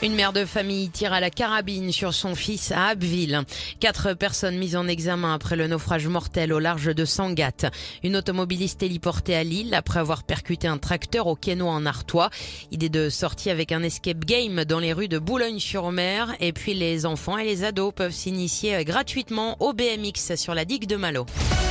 Une mère de famille tire à la carabine sur son fils à Abbeville. 4 personnes mises en examen après le naufrage mortel au large de Sangatte. Une automobiliste héliportée à Lille après avoir percuté un tracteur au Quesnoy en Artois. Idée de sortie avec un escape game dans les rues de Boulogne-sur-Mer. Et puis les enfants et les ados peuvent s'initier gratuitement au BMX sur la digue de Malo.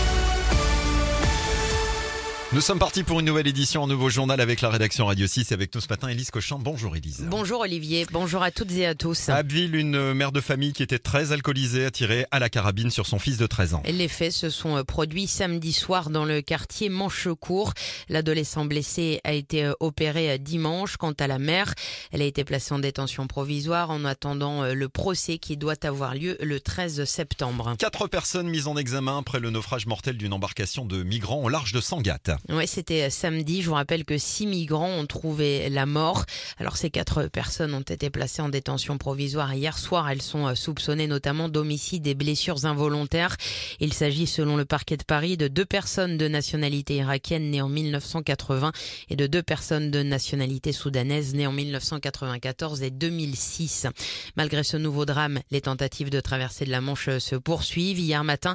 Nous sommes partis pour une nouvelle édition, un nouveau journal avec la rédaction Radio 6 et avec nous ce matin Élise Cochin. Bonjour Élise. Bonjour Olivier, bonjour à toutes et à tous. À Abbeville, une mère de famille qui était très alcoolisée a tiré à la carabine sur son fils de 13 ans. Les faits se sont produits samedi soir dans le quartier Manchecourt. L'adolescent blessé a été opéré dimanche. Quant à la mère, elle a été placée en détention provisoire en attendant le procès qui doit avoir lieu le 13 septembre. 4 personnes mises en examen après le naufrage mortel d'une embarcation de migrants au large de Sangatte. Oui, c'était samedi. Je vous rappelle que 6 migrants ont trouvé la mort. Alors ces 4 personnes ont été placées en détention provisoire hier soir. Elles sont soupçonnées notamment d'homicide et blessures involontaires. Il s'agit selon le parquet de Paris de 2 personnes de nationalité irakienne nées en 1980 et de 2 personnes de nationalité soudanaise nées en 1994 et 2006. Malgré ce nouveau drame, les tentatives de traversée de la Manche se poursuivent. Hier matin,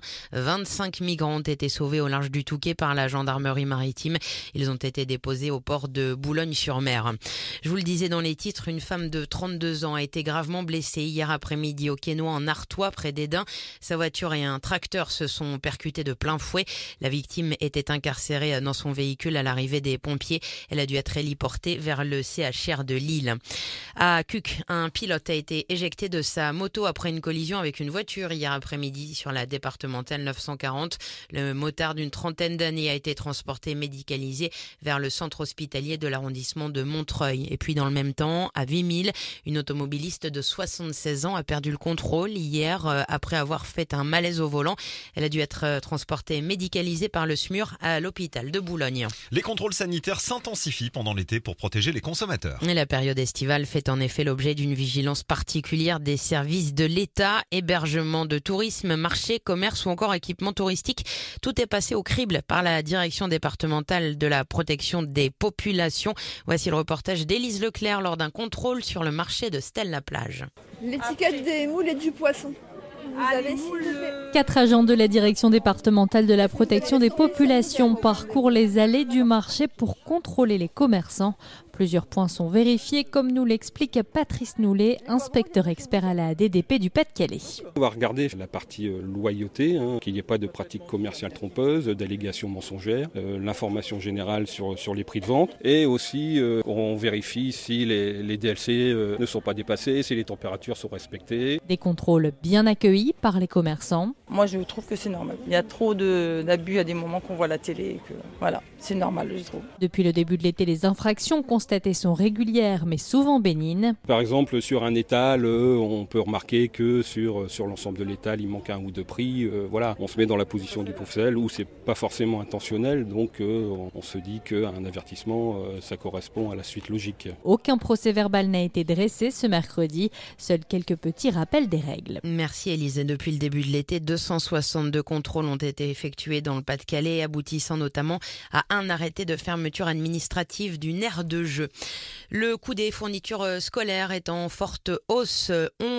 25 migrants ont été sauvés au large du Touquet par la gendarmerie maritime. Ils ont été déposés au port de Boulogne-sur-Mer. Je vous le disais dans les titres, une femme de 32 ans a été gravement blessée hier après-midi au Quesnoy en Artois, près d'Edin. Sa voiture et un tracteur se sont percutés de plein fouet. La victime était incarcérée dans son véhicule à l'arrivée des pompiers. Elle a dû être héliportée vers le CHR de Lille. À Cuques, un pilote a été éjecté de sa moto après une collision avec une voiture hier après-midi sur la départementale 940. Le motard d'une trentaine d'années a été transporté médicalisé vers le centre hospitalier de l'arrondissement de Montreuil. Et puis dans le même temps, à Vimille, une automobiliste de 76 ans a perdu le contrôle hier après avoir fait un malaise au volant. Elle a dû être transportée médicalisée par le SMUR à l'hôpital de Boulogne. Les contrôles sanitaires s'intensifient pendant l'été pour protéger les consommateurs. Et la période estivale fait en effet l'objet d'une vigilance particulière des services de l'État, hébergement de tourisme, marché, commerce ou encore équipement touristique. Tout est passé au crible par la direction départementale de la protection des populations. Voici le reportage d'Élise Leclerc lors d'un contrôle sur le marché de Stèle-la-Plage. L'étiquette des moules et du poisson. Vous avez 4 agents de la direction départementale de la protection des populations parcourent les allées du marché pour contrôler les commerçants. Plusieurs points sont vérifiés, comme nous l'explique Patrice Noulet, inspecteur expert à la DDP du Pas-de-Calais. On va regarder la partie loyauté, qu'il n'y ait pas de pratiques commerciales trompeuses, d'allégations mensongères, l'information générale sur les prix de vente et aussi on vérifie si les DLC ne sont pas dépassés, si les températures sont respectées. Des contrôles bien accueillis par les commerçants. Moi, je trouve que c'est normal. Il y a trop d'abus à des moments qu'on voit à la télé. Et que, voilà, c'est normal, je trouve. Depuis le début de l'été, les infractions constatées sont régulières, mais souvent bénignes. Par exemple, sur un étal, on peut remarquer que sur l'ensemble de l'étal, il manque un ou 2 prix. Voilà, on se met dans la position du pauvre-sel où c'est pas forcément intentionnel. Donc, on se dit qu'un avertissement, ça correspond à la suite logique. Aucun procès verbal n'a été dressé ce mercredi. Seuls quelques petits rappels des règles. Merci Élise. Depuis le début de l'été, 262 contrôles ont été effectués dans le Pas-de-Calais, aboutissant notamment à un arrêté de fermeture administrative d'une aire de jeu. Le coût des fournitures scolaires est en forte hausse,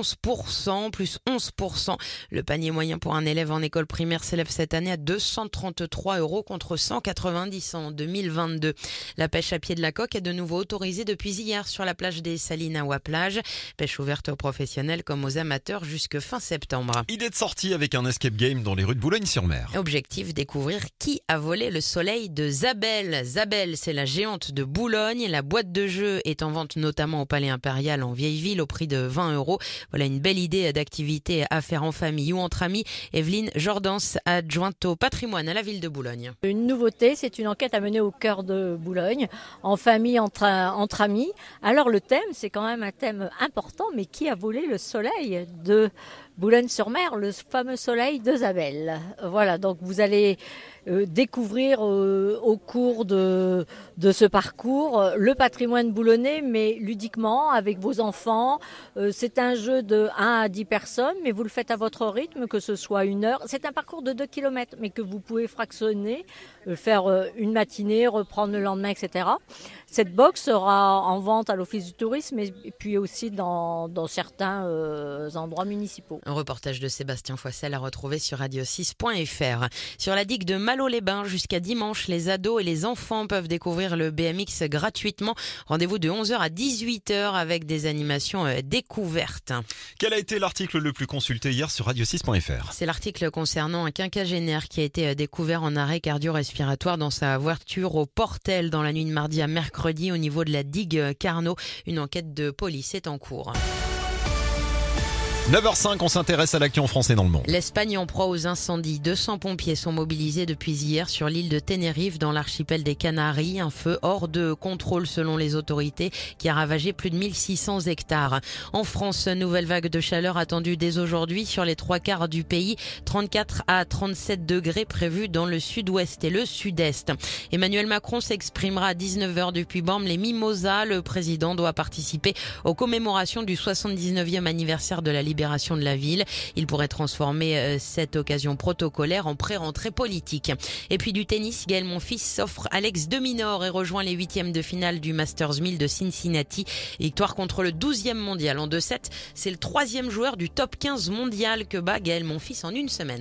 11%, plus 11%. Le panier moyen pour un élève en école primaire s'élève cette année à 233 € contre 190 en 2022. La pêche à pied de la coque est de nouveau autorisée depuis hier sur la plage des Salines à Ouaplage. Pêche ouverte aux professionnels comme aux amateurs jusque fin septembre. Idée de sortie avec un escape game dans les rues de Boulogne-sur-Mer. Objectif, découvrir qui a volé le soleil de Zabel. Zabel, c'est la géante de Boulogne. La boîte de jeu est en vente notamment au Palais Impérial en Vieille-Ville au prix de 20 €. Voilà une belle idée d'activité à faire en famille ou entre amis. Evelyne Jordans, adjointe au patrimoine à la ville de Boulogne. Une nouveauté, c'est une enquête à mener au cœur de Boulogne, en famille, entre amis. Alors le thème, c'est quand même un thème important, mais qui a volé le soleil de Boulogne-sur-Mer, le fameux soleil de Zabel. Voilà, donc vous allez découvrir au cours de ce parcours le patrimoine boulonnais, mais ludiquement, avec vos enfants. C'est un jeu de 1 à 10 personnes, mais vous le faites à votre rythme, que ce soit 1 heure. C'est un parcours de 2 km, mais que vous pouvez fractionner, faire une matinée, reprendre le lendemain, etc. Cette box sera en vente à l'Office du tourisme et puis aussi dans certains endroits municipaux. Un reportage de Sébastien Foissel à retrouver sur radio6.fr. Sur la digue de Malo-les-Bains, jusqu'à dimanche, les ados et les enfants peuvent découvrir le BMX gratuitement. Rendez-vous de 11h à 18h avec des animations découvertes. Quel a été l'article le plus consulté hier sur radio6.fr? C'est l'article concernant un quinquagénaire qui a été découvert en arrêt cardio-respiratoire dans sa voiture au Portel dans la nuit de mardi à mercredi au niveau de la digue Carnot. Une enquête de police est en cours. 9h05, on s'intéresse à l'actu en français dans le monde. L'Espagne en proie aux incendies. 200 pompiers sont mobilisés depuis hier sur l'île de Tenerife dans l'archipel des Canaries. Un feu hors de contrôle selon les autorités qui a ravagé plus de 1600 hectares. En France, nouvelle vague de chaleur attendue dès aujourd'hui sur les 3/4 du pays. 34 à 37 degrés prévus dans le sud-ouest et le sud-est. Emmanuel Macron s'exprimera à 19h depuis Bormes-les-Mimosas. Le président doit participer aux commémorations du 79e anniversaire de la libération de la ville. Il pourrait transformer cette occasion protocolaire en pré-rentrée politique. Et puis du tennis, Gaël Monfils s'offre Alex de Minaur et rejoint les 8e de finale du Masters 1000 de Cincinnati. Victoire contre le 12e mondial en 2-7. C'est le 3e joueur du top 15 mondial que bat Gaël Monfils en une semaine.